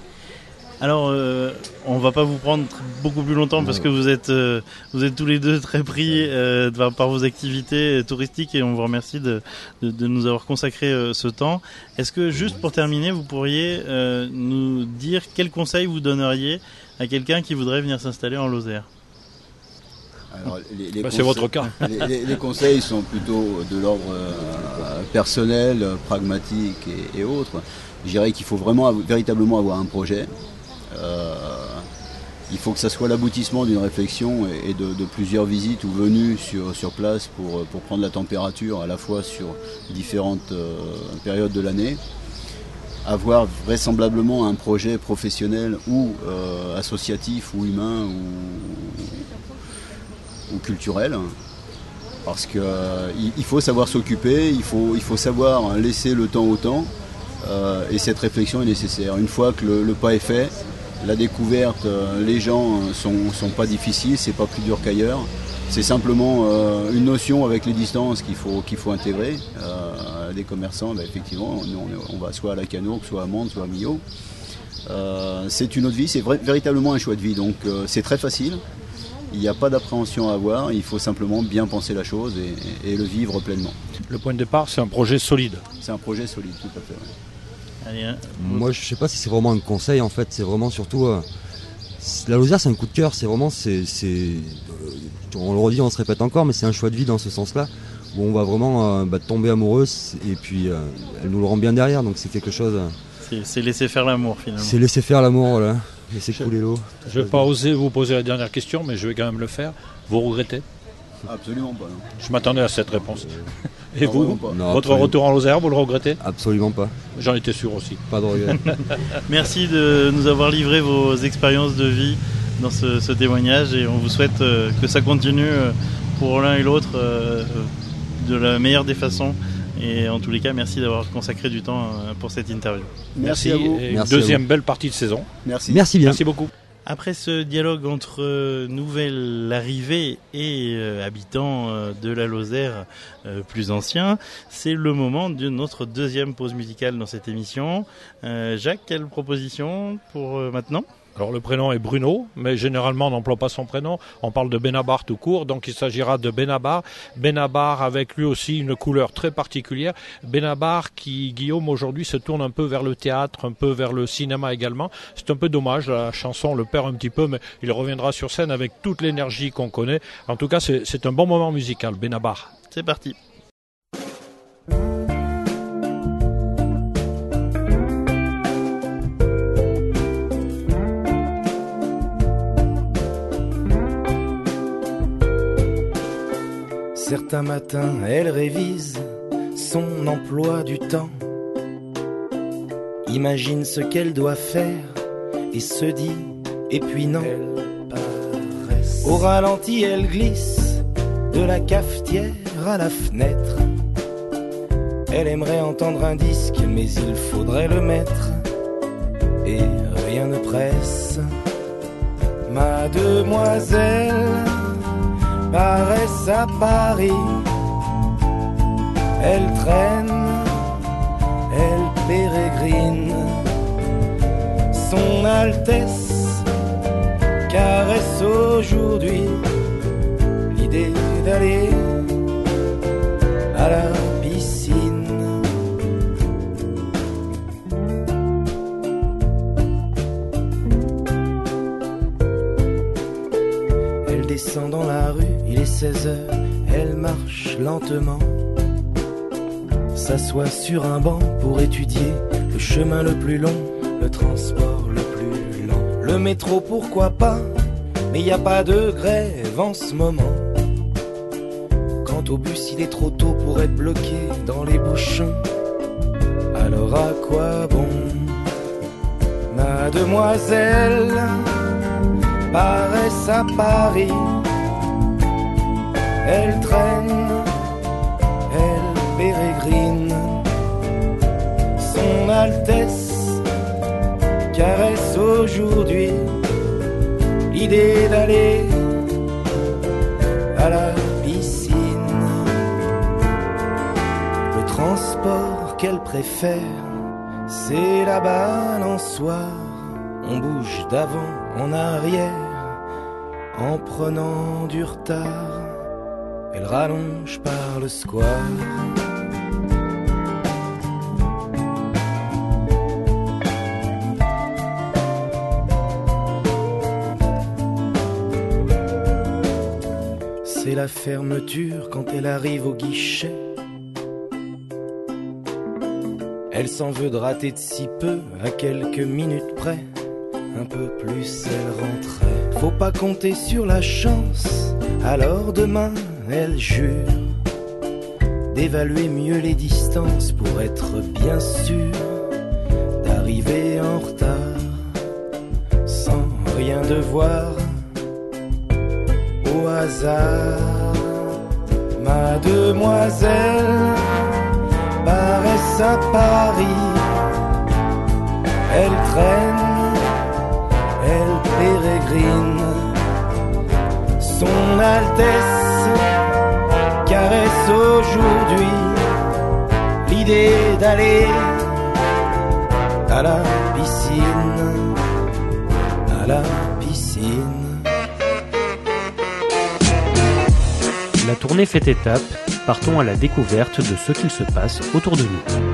Alors on va pas vous prendre beaucoup plus longtemps parce que vous êtes tous les deux très pris par vos activités touristiques et on vous remercie de nous avoir consacré ce temps. Est-ce que juste pour terminer vous pourriez nous dire quel conseil vous donneriez à quelqu'un qui voudrait venir s'installer en Lozère? Alors, c'est votre cas. Les conseils sont plutôt de l'ordre personnel, pragmatique et autres. Je dirais qu'il faut véritablement avoir un projet. Il faut que ça soit l'aboutissement d'une réflexion et de plusieurs visites ou venues sur place pour prendre la température à la fois sur différentes périodes de l'année. Avoir vraisemblablement un projet professionnel ou associatif ou humain ou culturel, parce qu'il faut savoir s'occuper, il faut savoir laisser le temps au temps, et cette réflexion est nécessaire. Une fois que le pas est fait, la découverte, les gens sont pas difficiles, c'est pas plus dur qu'ailleurs, c'est simplement une notion avec les distances qu'il faut intégrer. Des commerçants, effectivement, on va soit à la Canourgue, soit à Mende, soit à Millau. C'est une autre vie, c'est véritablement un choix de vie, donc c'est très facile. Il n'y a pas d'appréhension à avoir, il faut simplement bien penser la chose et le vivre pleinement. Le point de départ, c'est un projet solide. C'est un projet solide, tout à fait. Ouais. Allez, moi, je ne sais pas si c'est vraiment un conseil, en fait, c'est vraiment surtout... la Lozère, c'est un coup de cœur, c'est vraiment... on le redit, on se répète encore, mais c'est un choix de vie dans ce sens-là, où on va vraiment tomber amoureux, et puis elle nous le rend bien derrière, donc c'est quelque chose... C'est laisser faire l'amour, finalement. C'est laisser faire l'amour, voilà. Laisser couler l'eau. Je ne vais pas oser vous poser la dernière question, mais je vais quand même le faire. Vous regrettez? Absolument pas. Non. Je m'attendais à cette réponse. Et non, vous, votre retour en Lozère, vous le regrettez? Absolument pas. J'en étais sûr aussi. Pas de regret. Merci de nous avoir livré vos expériences de vie dans ce témoignage et on vous souhaite que ça continue pour l'un et l'autre de la meilleure des façons. Et en tous les cas, merci d'avoir consacré du temps pour cette interview. Merci à vous. Et deuxième belle partie de saison. Merci. Merci bien. Merci beaucoup. Après ce dialogue entre nouvelle arrivée et habitants de la Lozère plus anciens, c'est le moment de notre deuxième pause musicale dans cette émission. Jacques, quelle proposition pour maintenant ? Alors le prénom est Bruno, mais généralement on n'emploie pas son prénom, on parle de Benabar tout court, donc il s'agira de Benabar. Benabar avec lui aussi une couleur très particulière. Benabar qui, Guillaume, aujourd'hui se tourne un peu vers le théâtre, un peu vers le cinéma également. C'est un peu dommage, la chanson le perd un petit peu, mais il reviendra sur scène avec toute l'énergie qu'on connaît. En tout cas, c'est un bon moment musical, Benabar. C'est parti. Certains matins, elle révise son emploi du temps, imagine ce qu'elle doit faire et se dit, et puis non. Au ralenti, elle glisse de la cafetière à la fenêtre. Elle aimerait entendre un disque, mais il faudrait le mettre, et rien ne presse. Mademoiselle paraisse à Paris, elle traîne, elle pérégrine. Son Altesse caresse aujourd'hui l'idée d'aller à la piscine. Elle descend dans la rue, il est 16 heures, elle marche lentement, s'assoit sur un banc pour étudier le chemin le plus long, le transport le plus lent. Le métro, pourquoi pas, mais y a pas de grève en ce moment. Quant au bus, il est trop tôt pour être bloqué dans les bouchons. Alors à quoi bon? Mademoiselle paraisse à Paris, elle traîne, elle pérégrine. Son Altesse caresse aujourd'hui l'idée d'aller à la piscine. Le transport qu'elle préfère, c'est la balançoire. On bouge d'avant en arrière en prenant du retard. Elle rallonge par le square. C'est la fermeture quand elle arrive au guichet. Elle s'en veut de rater de si peu, à quelques minutes près. Un peu plus elle rentrait. Faut pas compter sur la chance, alors demain elle jure d'évaluer mieux les distances pour être bien sûr d'arriver en retard sans rien devoir au hasard. Mademoiselle paraisse à Paris, elle traîne, elle pérégrine. Son Altesse caresse aujourd'hui l'idée d'aller à la piscine, à la piscine. La tournée fait étape, partons à la découverte de ce qu'il se passe autour de nous.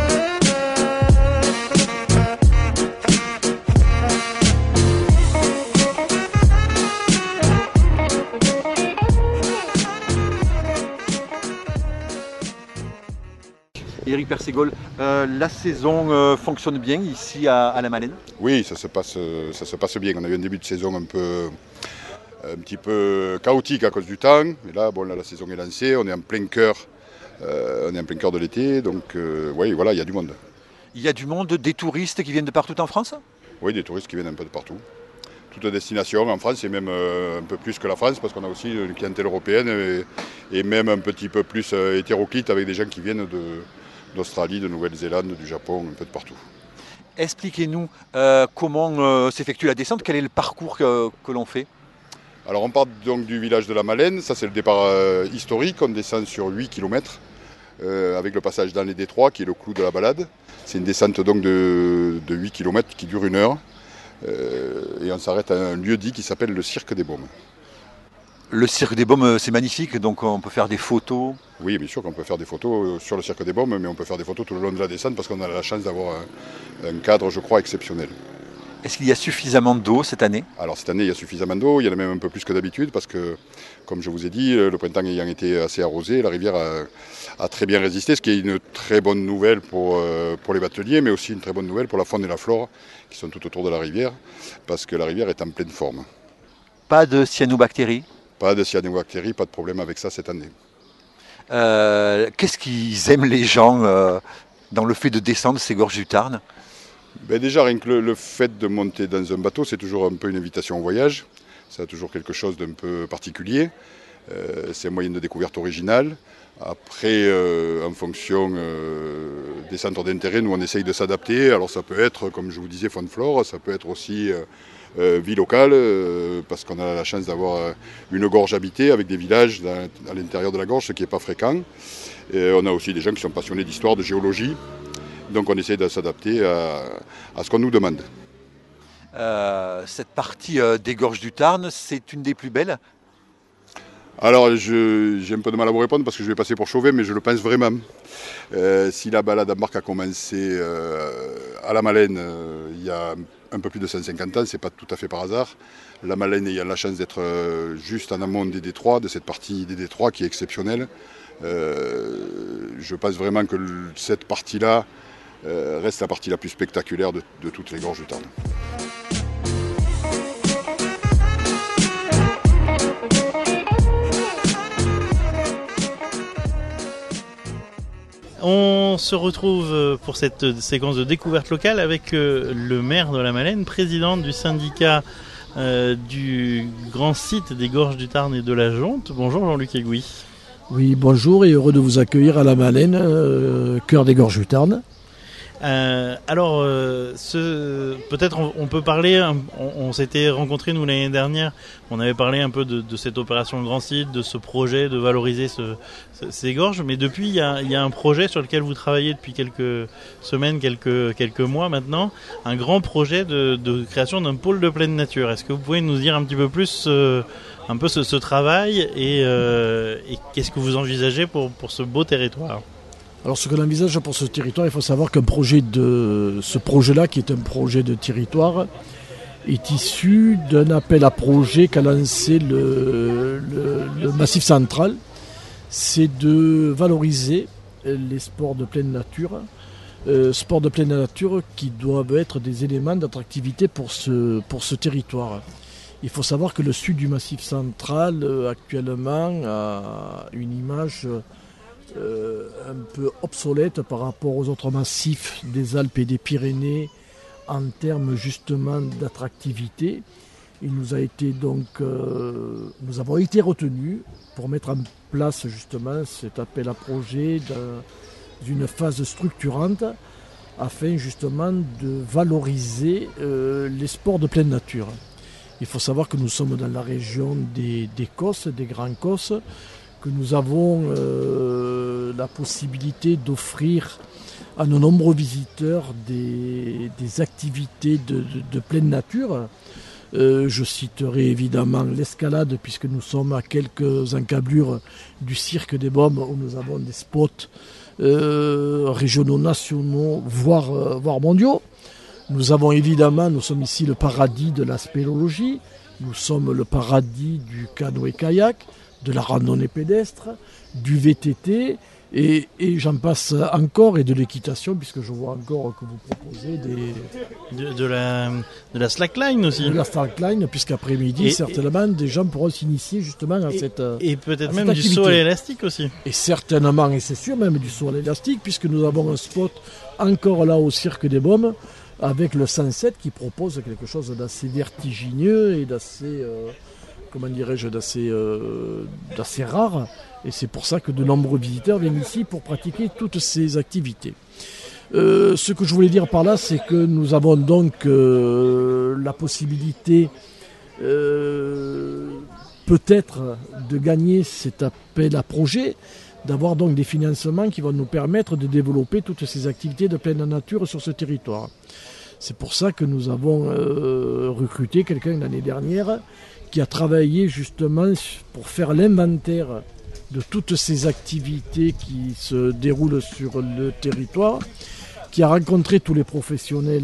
Éric Perségol, la saison fonctionne bien ici à la Malène? Oui, ça se passe bien. On a eu un début de saison un petit peu chaotique à cause du temps. Et là, la saison est lancée, on est en plein cœur, de l'été. Donc oui, voilà, il y a du monde. Il y a du monde, des touristes qui viennent de partout en France? Oui, des touristes qui viennent un peu de partout. Toutes destinations en France et même un peu plus que la France parce qu'on a aussi une clientèle européenne et même un petit peu plus hétéroclite avec des gens qui viennent d'Australie, de Nouvelle-Zélande, du Japon, un peu de partout. Expliquez-nous comment s'effectue la descente, quel est le parcours que l'on fait? Alors on part donc du village de la Malène, ça c'est le départ historique, on descend sur 8 km avec le passage dans les détroits qui est le clou de la balade. C'est une descente donc de 8 km qui dure 1 heure. Et on s'arrête à un lieu-dit qui s'appelle le Cirque des Baumes. Le Cirque des Baumes, c'est magnifique, donc on peut faire des photos. Oui, bien sûr qu'on peut faire des photos sur le Cirque des Baumes, mais on peut faire des photos tout le long de la descente parce qu'on a la chance d'avoir un cadre, je crois, exceptionnel. Est-ce qu'il y a suffisamment d'eau cette année ? Alors cette année, il y a suffisamment d'eau, il y en a même un peu plus que d'habitude parce que, comme je vous ai dit, le printemps ayant été assez arrosé, la rivière a très bien résisté, ce qui est une très bonne nouvelle pour les bateliers, mais aussi une très bonne nouvelle pour la faune et la flore qui sont tout autour de la rivière, parce que la rivière est en pleine forme. Pas de cyanobactéries ? Pas de cyanobactéries, pas de problème avec ça cette année. Qu'est-ce qu'ils aiment les gens dans le fait de descendre ces gorges du Tarn ? Déjà, rien que le fait de monter dans un bateau, c'est toujours un peu une invitation au voyage. C'est toujours quelque chose d'un peu particulier. C'est un moyen de découverte original. Après, en fonction des centres d'intérêt, nous on essaye de s'adapter. Alors ça peut être, comme je vous disais, faune flore, ça peut être aussi vie locale, parce qu'on a la chance d'avoir une gorge habitée avec des villages à l'intérieur de la gorge, ce qui n'est pas fréquent. Et on a aussi des gens qui sont passionnés d'histoire, de géologie. Donc on essaie de s'adapter à ce qu'on nous demande. Cette partie des gorges du Tarn, c'est une des plus belles ? Alors j'ai un peu de mal à vous répondre parce que je vais passer pour Chauvet, mais je le pense vraiment. Si la balade en barque a commencé à la Malène il y a un peu plus de 150 ans, c'est pas tout à fait par hasard. La Malène ayant la chance d'être juste en amont des détroits, de cette partie des détroits qui est exceptionnelle. Je pense vraiment que cette partie-là reste la partie la plus spectaculaire de toutes les gorges du Tarn. On se retrouve pour cette séquence de découverte locale avec le maire de la Malène, président du syndicat du grand site des gorges du Tarn et de la Jonte. Bonjour Jean-Luc Aigouy. Oui, bonjour et heureux de vous accueillir à la Malène, cœur des gorges du Tarn. Peut-être on peut parler, on s'était rencontrés nous l'année dernière, on avait parlé un peu de cette opération Grand Site, de ce projet de valoriser ces gorges, mais depuis il y a un projet sur lequel vous travaillez depuis quelques semaines, quelques mois maintenant, un grand projet de création d'un pôle de pleine nature. Est-ce que vous pouvez nous dire un petit peu plus ce travail et qu'est-ce que vous envisagez pour ce beau territoire ? Alors ce que l'on envisage pour ce territoire, il faut savoir qu'un projet ce projet-là, qui est un projet de territoire, est issu d'un appel à projet qu'a lancé le Massif Central. C'est de valoriser les sports de pleine nature, qui doivent être des éléments d'attractivité pour ce territoire. Il faut savoir que le sud du Massif Central actuellement a une image un peu obsolète par rapport aux autres massifs des Alpes et des Pyrénées en termes justement d'attractivité. Nous avons été retenus pour mettre en place justement cet appel à projet d'une phase structurante afin justement de valoriser les sports de pleine nature. Il faut savoir que nous sommes dans la région des Causses, des Grands Causses, que nous avons la possibilité d'offrir à nos nombreux visiteurs des activités de pleine nature. Je citerai évidemment l'escalade, puisque nous sommes à quelques encablures du Cirque des Baumes, où nous avons des spots régionaux, nationaux, voire mondiaux. Nous sommes ici le paradis de la spéléologie, nous sommes le paradis du canoë-kayak, de la randonnée pédestre, du VTT, et j'en passe encore, et de l'équitation, puisque je vois encore que vous proposez de la slackline aussi. De la slackline, puisqu'après-midi, certainement, des gens pourront s'initier justement à cette activité. Et peut-être même du saut à l'élastique aussi. Et certainement, et c'est sûr, même du saut à l'élastique, puisque nous avons un spot encore là au Cirque des Baumes, avec le 107 qui propose quelque chose d'assez vertigineux et d'assez rare. Et c'est pour ça que de nombreux visiteurs viennent ici pour pratiquer toutes ces activités. Ce que je voulais dire par là, c'est que nous avons donc la possibilité peut-être de gagner cet appel à projet, d'avoir donc des financements qui vont nous permettre de développer toutes ces activités de pleine nature sur ce territoire. C'est pour ça que nous avons recruté quelqu'un l'année dernière qui a travaillé justement pour faire l'inventaire de toutes ces activités qui se déroulent sur le territoire, qui a rencontré tous les professionnels,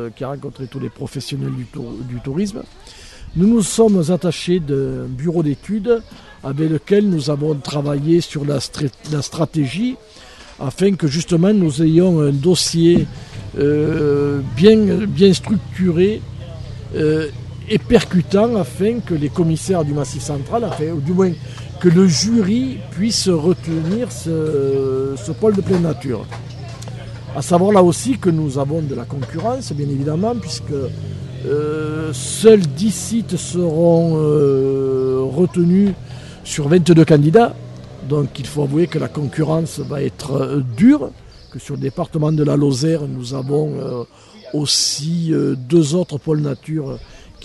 du tourisme. Nous nous sommes attachés d'un bureau d'études avec lequel nous avons travaillé sur la stratégie afin que justement nous ayons un dossier bien structuré et percutant afin que les commissaires du Massif central, ou du moins que le jury puisse retenir ce pôle de pleine nature. À savoir là aussi que nous avons de la concurrence, bien évidemment, puisque seuls 10 sites seront retenus sur 22 candidats. Donc il faut avouer que la concurrence va être dure, que sur le département de la Lozère, nous avons aussi 2 autres pôles nature qui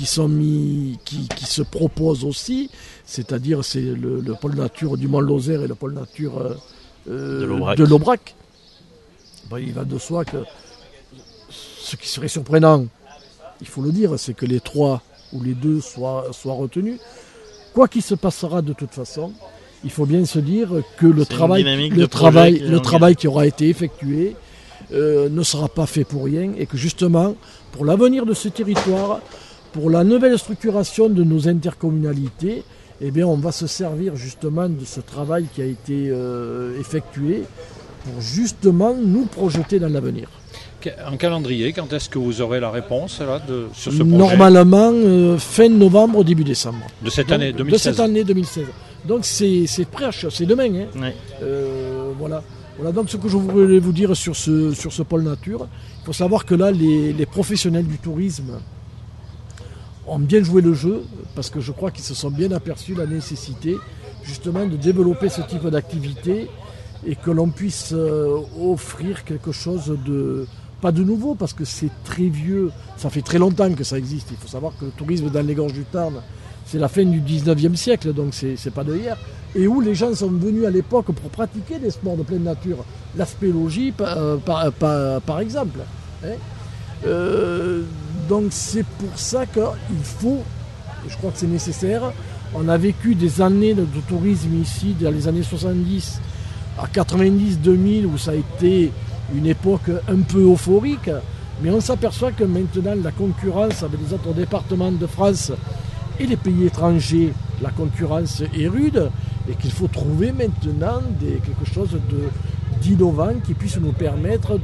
se proposent aussi, c'est-à-dire c'est le pôle nature du Mont-Lozère et le pôle nature de l'Aubrac. Bon, il va de soi que ce qui serait surprenant, il faut le dire, c'est que les 3 ou les 2 soient retenus. Quoi qu'il se passera de toute façon, il faut bien se dire que le travail qui aura été effectué ne sera pas fait pour rien et que justement, pour l'avenir de ce territoire, pour la nouvelle structuration de nos intercommunalités, eh bien, on va se servir justement de ce travail qui a été effectué pour justement nous projeter dans l'avenir. Un calendrier, quand est-ce que vous aurez la réponse là, sur ce projet ? Normalement, fin novembre, début décembre. De cette année 2016. De cette année 2016. Donc c'est prêt à c'est demain. Hein. Ouais. Voilà donc ce que je voulais vous dire sur ce pôle nature. Il faut savoir que là, les professionnels du tourisme ont bien joué le jeu, parce que je crois qu'ils se sont bien aperçus la nécessité justement de développer ce type d'activité et que l'on puisse offrir quelque chose pas de nouveau, parce que c'est très vieux, ça fait très longtemps que ça existe. Il faut savoir que le tourisme dans les gorges du Tarn, c'est la fin du 19e siècle, donc c'est pas de hier, et où les gens sont venus à l'époque pour pratiquer des sports de pleine nature, la spéléologie par exemple. Hein. Donc c'est pour ça qu'il faut, je crois que c'est nécessaire, on a vécu des années de tourisme ici, dans les années 70 à 90-2000, où ça a été une époque un peu euphorique, mais on s'aperçoit que maintenant la concurrence avec les autres départements de France et les pays étrangers, la concurrence est rude, et qu'il faut trouver maintenant quelque chose d'innovant qui puisse nous permettre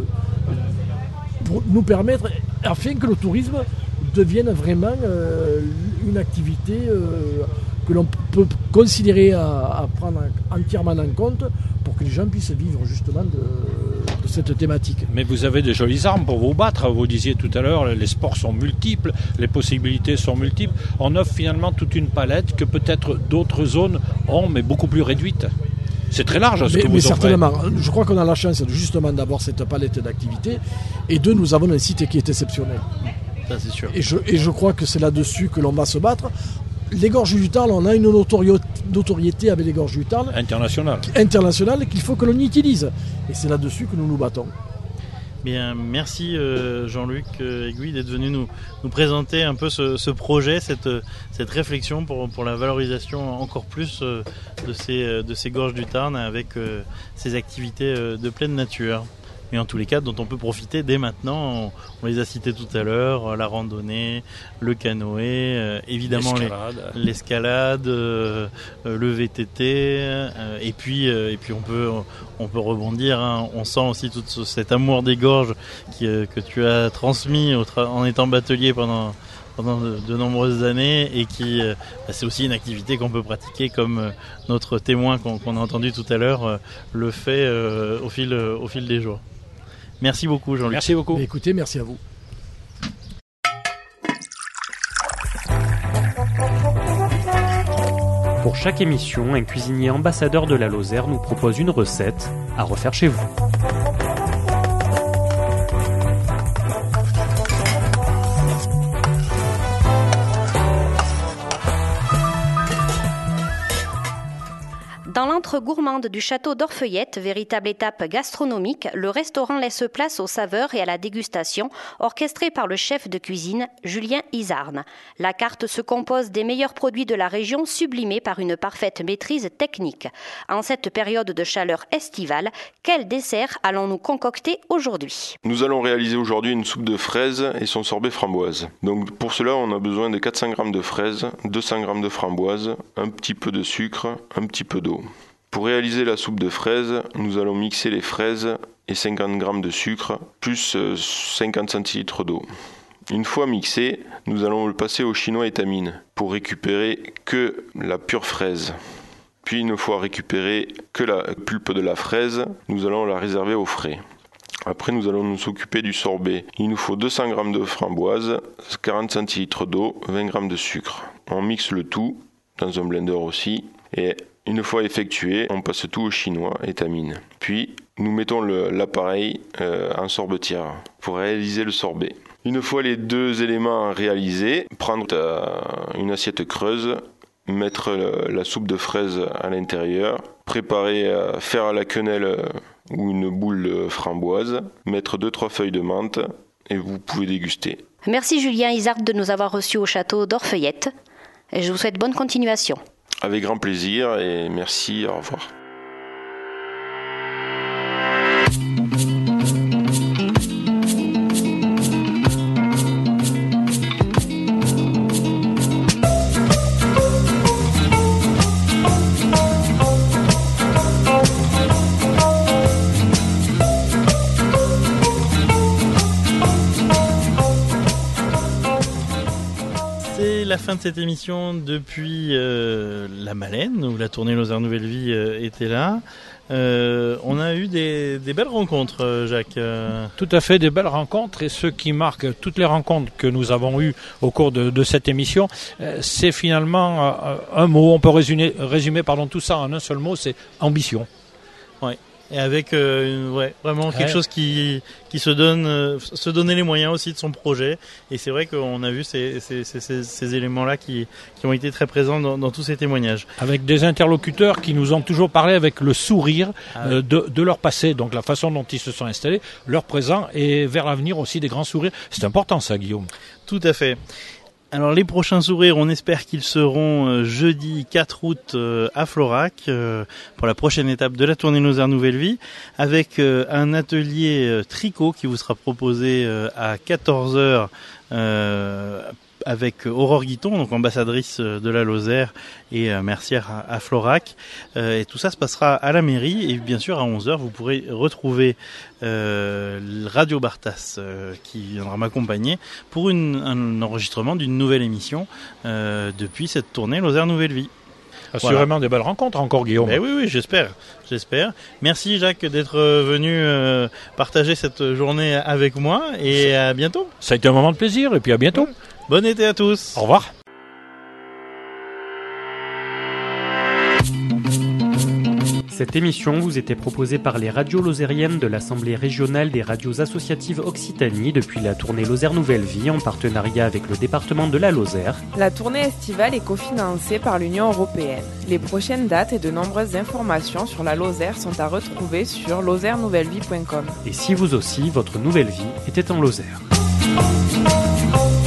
afin que le tourisme devienne vraiment une activité que l'on peut considérer à prendre entièrement en compte pour que les gens puissent vivre justement de cette thématique. Mais vous avez de jolies armes pour vous battre. Vous disiez tout à l'heure, les sports sont multiples, les possibilités sont multiples. On offre finalement toute une palette que peut-être d'autres zones ont, mais beaucoup plus réduite. C'est très large ce que vous offrez. Mais certainement, je crois qu'on a la chance justement d'avoir cette palette d'activités, et nous avons un site qui est exceptionnel. Ça, c'est sûr. Et je crois que c'est là-dessus que l'on va se battre. Les gorges du Tarn, on a une notoriété avec les gorges du Tarn internationale qu'il faut que l'on utilise. Et c'est là-dessus que nous nous battons. Bien, merci Jean-Luc Aiguille d'être venu nous présenter un peu ce projet, cette réflexion pour la valorisation encore plus de ces gorges du Tarn avec ces activités de pleine nature. Mais en tous les cas, dont on peut profiter dès maintenant. On les a cités tout à l'heure, la randonnée, le canoë, évidemment l'escalade, le VTT, et puis on peut rebondir. Hein. On sent aussi tout cet amour des gorges que tu as transmis en étant batelier pendant de nombreuses années, et qui c'est aussi une activité qu'on peut pratiquer comme notre témoin qu'on a entendu tout à l'heure le fait au fil des jours. Merci beaucoup Jean-Luc. Merci beaucoup. Mais écoutez, merci à vous. Pour chaque émission, un cuisinier ambassadeur de la Lozère nous propose une recette à refaire chez vous. Dans l'antre gourmande du château d'Orfeuillette, véritable étape gastronomique, le restaurant laisse place aux saveurs et à la dégustation, orchestrée par le chef de cuisine Julien Izarn. La carte se compose des meilleurs produits de la région, sublimés par une parfaite maîtrise technique. En cette période de chaleur estivale, quel dessert allons-nous concocter aujourd'hui ? Nous allons réaliser aujourd'hui une soupe de fraises et son sorbet framboise. Donc pour cela, on a besoin de 400 g de fraises, 200 g de framboise, un petit peu de sucre, un petit peu d'eau. Pour réaliser la soupe de fraises, nous allons mixer les fraises et 50 g de sucre, plus 50 centilitres d'eau. Une fois mixé, nous allons le passer au chinois étamine pour récupérer que la pure fraise. Puis une fois récupéré que la pulpe de la fraise, nous allons la réserver au frais. Après, nous allons nous occuper du sorbet. Il nous faut 200 g de framboise, 40 centilitres d'eau, 20 g de sucre. On mixe le tout dans un blender aussi et une fois effectué, on passe tout au chinois étamine. Puis, nous mettons l'appareil en sorbetière pour réaliser le sorbet. Une fois les deux éléments réalisés, prendre une assiette creuse, mettre la soupe de fraises à l'intérieur, préparer, faire à la quenelle ou une boule de framboise, mettre 2-3 feuilles de menthe et vous pouvez déguster. Merci Julien Izarn de nous avoir reçus au château d'Orfeuillette. Et je vous souhaite bonne continuation. Avec grand plaisir et merci, au revoir. La fin de cette émission depuis la Malène où la tournée Lozère Nouvelle Vie était là. On a eu des belles rencontres, Jacques. Tout à fait, des belles rencontres, et ce qui marque toutes les rencontres que nous avons eues au cours de cette émission, c'est finalement un mot. On peut résumer tout ça en un seul mot, c'est ambition. Ouais. Et avec vraiment quelque chose qui se donner les moyens aussi de son projet. Et c'est vrai qu'on a vu ces éléments-là qui ont été très présents dans tous ces témoignages. Avec des interlocuteurs qui nous ont toujours parlé avec le sourire de leur passé, donc la façon dont ils se sont installés, leur présent, et vers l'avenir aussi des grands sourires. C'est important ça, Guillaume. Tout à fait. Alors les prochains sourires, on espère qu'ils seront jeudi 4 août à Florac pour la prochaine étape de la tournée Lozère Nouvelle Vie, avec un atelier tricot qui vous sera proposé à 14h avec Aurore Guiton, donc ambassadrice de la Lozère et mercière à Florac. Et tout ça se passera à la mairie, et bien sûr à 11h vous pourrez retrouver Radio Bartas qui viendra m'accompagner pour un enregistrement d'une nouvelle émission depuis cette tournée Lozère Nouvelle Vie. Assurément voilà. Des belles rencontres encore, Guillaume. Ben oui, j'espère. Merci Jacques d'être venu partager cette journée avec moi, et à bientôt. Ça a été un moment de plaisir, et puis à bientôt. Bon été à tous. Au revoir. Cette émission vous était proposée par les radios lozériennes de l'Assemblée régionale des radios associatives Occitanie depuis la tournée Lozère Nouvelle Vie en partenariat avec le département de la Lozère. La tournée estivale est cofinancée par l'Union européenne. Les prochaines dates et de nombreuses informations sur la Lozère sont à retrouver sur lozèrenouvellevie.com. Et si vous aussi, votre nouvelle vie était en Lozère.